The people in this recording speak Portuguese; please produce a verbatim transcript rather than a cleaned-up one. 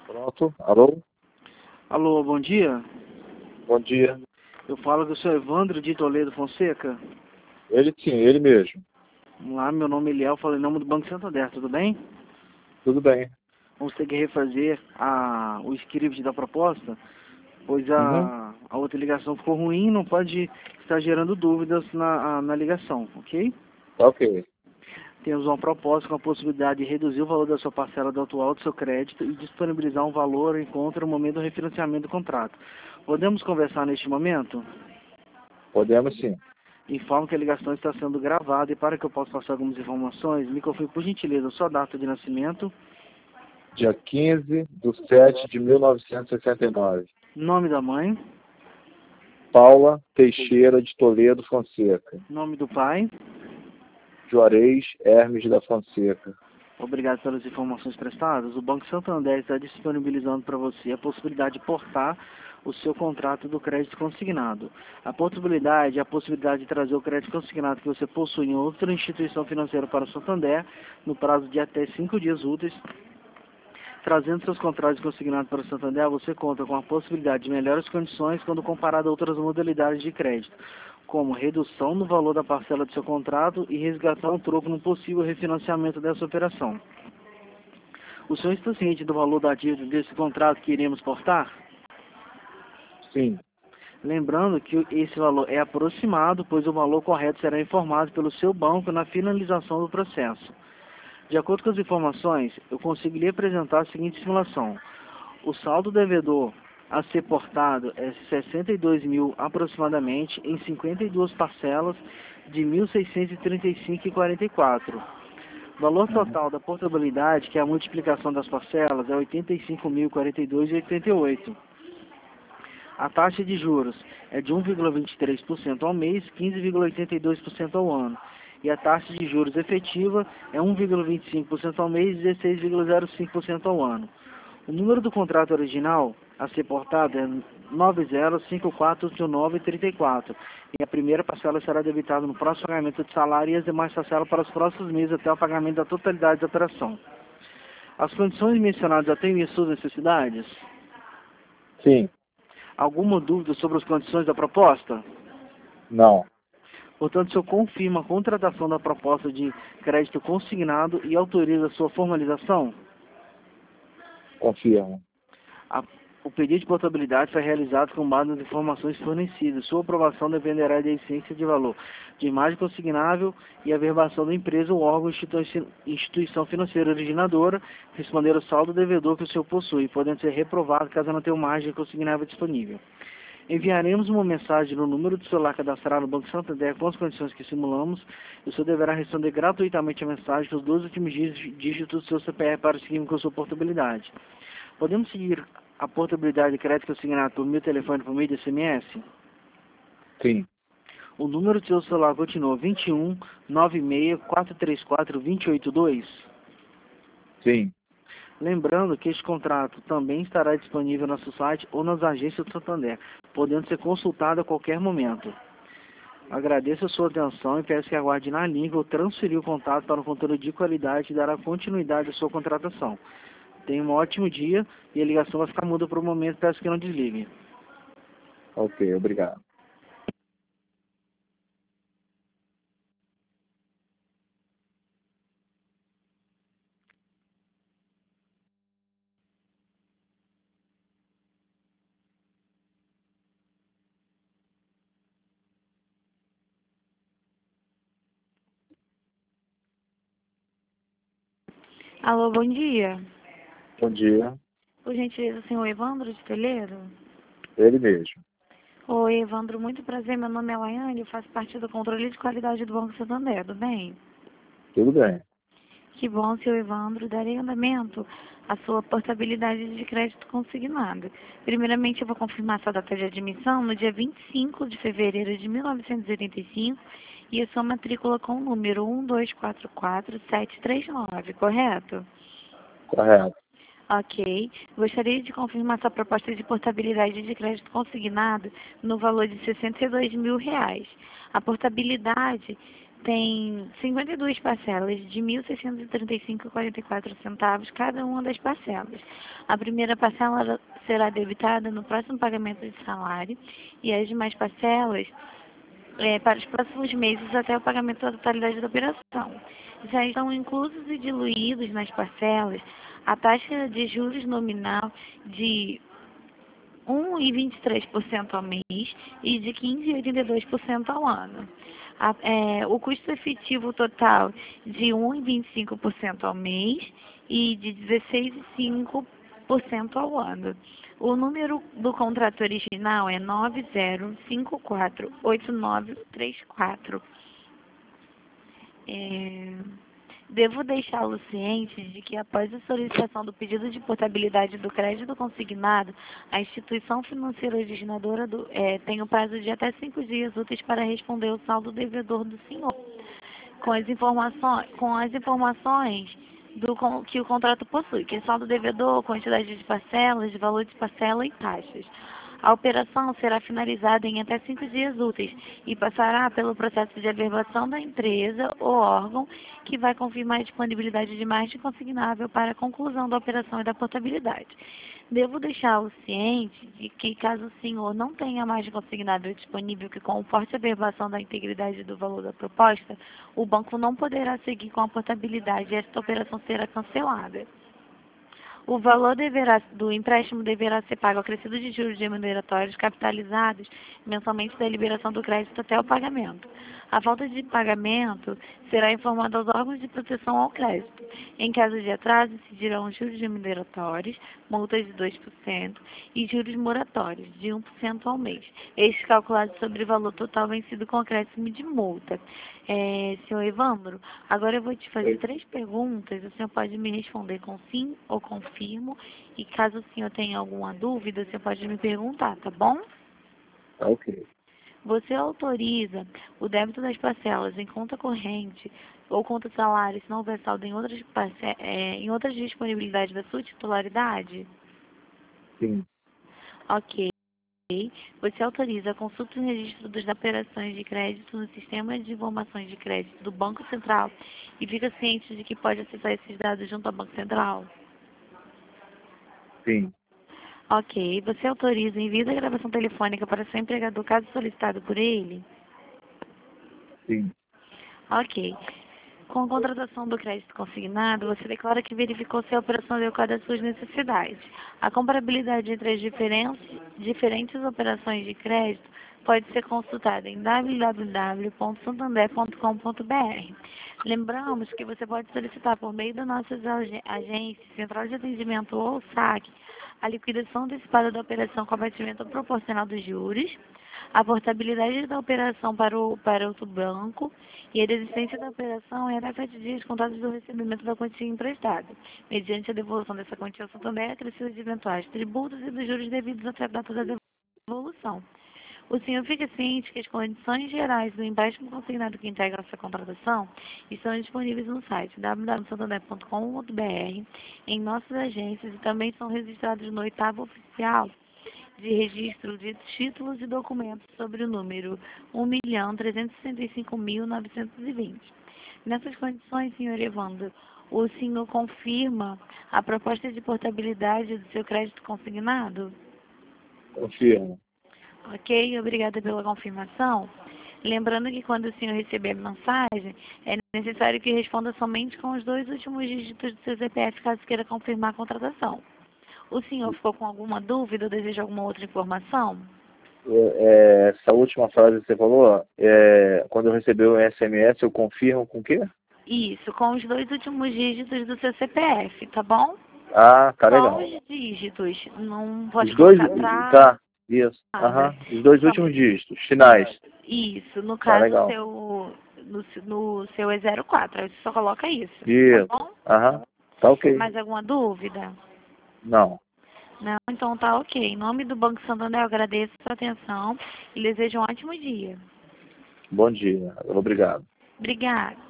Pronto. Alô? Alô, bom dia. Bom dia. Eu falo com o senhor Evandro de Toledo Fonseca. Ele sim, ele mesmo. Vamos lá, meu nome é Eliel, falo em nome do Banco Santander, tudo bem? Tudo bem. Vamos ter que refazer a, o script da proposta, pois Uhum. a, a outra ligação ficou ruim e não pode estar gerando dúvidas na, na ligação, ok? Tá ok. Temos uma proposta com a possibilidade de reduzir o valor da sua parcela do atual do seu crédito e disponibilizar um valor em conta no momento do refinanciamento do contrato. Podemos conversar neste momento? Podemos sim. Informo que a ligação está sendo gravada e para que eu possa passar algumas informações, me confirme por gentileza a sua data de nascimento, Dia quinze de sete de mil novecentos e sessenta e nove. nome da mãe, Paula Teixeira de Toledo Fonseca. nome do pai. Juarez Hermes da Fonseca. Obrigado pelas informações prestadas. O Banco Santander está disponibilizando para você a possibilidade de portar o seu contrato do crédito consignado. A portabilidade é a possibilidade de trazer o crédito consignado que você possui em outra instituição financeira para o Santander no prazo de até cinco dias úteis. Trazendo seus contratos consignados para o Santander, você conta com a possibilidade de melhores condições quando comparado a outras modalidades de crédito, como redução no valor da parcela do seu contrato e resgatar um troco no possível refinanciamento dessa operação. O senhor está ciente do valor da dívida desse contrato que iremos portar? Sim. Lembrando que esse valor é aproximado, pois o valor correto será informado pelo seu banco na finalização do processo. De acordo com as informações, eu consegui lhe apresentar a seguinte simulação. O saldo devedor a ser portado é sessenta e dois mil aproximadamente em cinquenta e duas parcelas de mil seiscentos e trinta e cinco reais e quarenta e quatro centavos. O valor total da portabilidade, que é a multiplicação das parcelas, é oitenta e cinco mil e quarenta e dois reais e oitenta e oito centavos. A taxa de juros é de um vírgula vinte e três por cento ao mês, quinze vírgula oitenta e dois por cento ao ano. E a taxa de juros efetiva é um vírgula vinte e cinco por cento ao mês e dezesseis vírgula zero cinco por cento ao ano. O número do contrato original a ser portado é nove zero cinco quatro oito nove três quatro. E a primeira parcela será debitada no próximo pagamento de salário e as demais parcelas para os próximos meses até o pagamento da totalidade da operação. As condições mencionadas atendem às suas necessidades? Sim. Alguma dúvida sobre as condições da proposta? Não. Portanto, o senhor confirma a contratação da proposta de crédito consignado e autoriza a sua formalização? Confirmo. A, o pedido de portabilidade foi realizado com base nas informações fornecidas. Sua aprovação dependerá da essência de valor de imagem consignável e a verbação da empresa ou órgão instituição, instituição financeira originadora responder ao saldo devedor que o senhor possui, podendo ser reprovado caso não tenha uma margem consignável disponível. Enviaremos uma mensagem no número de celular cadastrado no Banco Santander com as condições que simulamos e o senhor deverá responder gratuitamente a mensagem com os dois últimos dígitos do seu C P F para seguir com a sua portabilidade. Podemos seguir a portabilidade de crédito consignado por meio de telefone por meio de S M S? Sim. O número do seu celular continua vinte e um, noventa e seis, quatrocentos e trinta e quatro, dois zero oito dois? Sim. Lembrando que este contrato também estará disponível no nosso site ou nas agências do Santander, podendo ser consultado a qualquer momento. Agradeço a sua atenção e peço que aguarde na linha ou transferir o contato para um conteúdo de qualidade e dará continuidade à sua contratação. Tenha um ótimo dia e a ligação vai ficar muda por um momento, peço que não desligue. Ok, obrigado. Alô, bom dia. Bom dia. Por gentileza, o senhor Evandro de Toledo? Ele mesmo. Oi, Evandro, muito prazer. Meu nome é Laiane, eu faço parte do controle de qualidade do Banco Santander, tudo bem? Tudo bem. Que bom, senhor Evandro. Darei andamento à sua portabilidade de crédito consignado. Primeiramente, eu vou confirmar sua data de admissão no dia vinte e cinco de fevereiro de mil novecentos e oitenta e cinco e a sua matrícula com o número um dois quatro quatro sete três nove, correto? Correto. Ok. Gostaria de confirmar sua proposta de portabilidade de crédito consignado no valor de sessenta e dois mil reais. A portabilidade tem cinquenta e duas parcelas de mil seiscentos e trinta e cinco vírgula quarenta e quatro centavos cada uma das parcelas. A primeira parcela será debitada no próximo pagamento de salário e as demais parcelas é, para os próximos meses até o pagamento da totalidade da operação. Já estão inclusos e diluídos nas parcelas a taxa de juros nominal de um vírgula vinte e três por cento ao mês e de quinze vírgula oitenta e dois por cento ao ano. A, é, o custo efetivo total de um vírgula vinte e cinco por cento ao mês e de dezesseis vírgula cinco por cento ao ano. O número do contrato original é nove zero cinco quatro oito nove três quatro. É... Devo deixá-lo ciente de que, após a solicitação do pedido de portabilidade do crédito consignado, a instituição financeira originadora do, é, tem o prazo de até cinco dias úteis para responder o saldo devedor do senhor, com as informações, com as informações do, com, que o contrato possui, que é saldo devedor, quantidade de parcelas, valor de parcela e taxas. A operação será finalizada em até cinco dias úteis e passará pelo processo de averbação da empresa ou órgão que vai confirmar a disponibilidade de margem consignável para a conclusão da operação e da portabilidade. Devo deixá-lo ciente de que, caso o senhor não tenha margem consignável disponível que comporte a averbação da integridade do valor da proposta, o banco não poderá seguir com a portabilidade e esta operação será cancelada. O valor deverá, do empréstimo deverá ser pago acrescido de juros remuneratórios capitalizados mensalmente da liberação do crédito até o pagamento. A falta de pagamento será informada aos órgãos de proteção ao crédito. Em caso de atraso, incidirão juros remuneratórios, multas de dois por cento e juros moratórios de um por cento ao mês. Estes calculados sobre o valor total vencido com acréscimo de multa. É, senhor Evandro, agora eu vou te fazer três perguntas. O senhor pode me responder com sim ou confirmo. E caso o senhor tenha alguma dúvida, você pode me perguntar, tá bom? Tá ok. Você autoriza o débito das parcelas em conta corrente ou conta salário se não houver saldo em outras, parce- é, em outras disponibilidades da sua titularidade? Sim. Ok. Você autoriza a consulta e registro das operações de crédito no sistema de informações de crédito do Banco Central e fica ciente de que pode acessar esses dados junto ao Banco Central? Sim. Ok. Você autoriza o envio da gravação telefônica para seu empregador caso solicitado por ele? Sim. Ok. Com a contratação do crédito consignado, você declara que verificou se a operação adequada às suas necessidades. A comparabilidade entre as diferentes, diferentes operações de crédito pode ser consultada em w w w ponto santander ponto com ponto b r. Lembramos que você pode solicitar por meio das nossas ag- agências, Central de Atendimento ou S A C, a liquidação antecipada da operação com abatimento proporcional dos juros, a portabilidade da operação para, o, para outro banco e a desistência da operação em até sete dias contados do recebimento da quantia emprestada, mediante a devolução dessa quantia ao Santander, acrescida de eventuais tributos e dos juros devidos até a data da devolução. O senhor fica ciente que as condições gerais do empréstimo consignado que integra essa contratação estão disponíveis no site w w w ponto santander ponto com ponto b r, em nossas agências e também são registrados no oitavo oficial de registro de títulos e documentos sobre o número um milhão trezentos e sessenta e cinco mil novecentos e vinte. Nessas condições, senhor Evandro, o senhor confirma a proposta de portabilidade do seu crédito consignado? Confirmo. Ok, obrigada pela confirmação. Lembrando que quando o senhor receber a mensagem, é necessário que responda somente com os dois últimos dígitos do seu C P F, caso queira confirmar a contratação. O senhor ficou com alguma dúvida ou deseja alguma outra informação? É, essa última frase que você falou, é, quando eu receber o S M S, eu confirmo com o quê? Isso, com os dois últimos dígitos do seu C P F, tá bom? Ah, tá Só legal. os dígitos, não pode Os dois, colocar atrás. tá, isso, nada. aham, os dois Só- últimos dígitos, finais. Isso, no Tá caso, legal. seu, no, no seu é zero quatro, aí você só coloca isso, Isso, tá bom? aham, tá ok. Mais alguma dúvida? Não, Não, então tá ok. Em nome do Banco Santander, eu agradeço a sua atenção e desejo um ótimo dia. bom dia, obrigado. Obrigada.